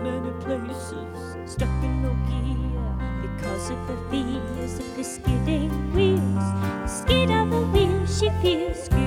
many places, stuck in no gear because of her fears of the skidding wheels. The skid of the wheels, she feels.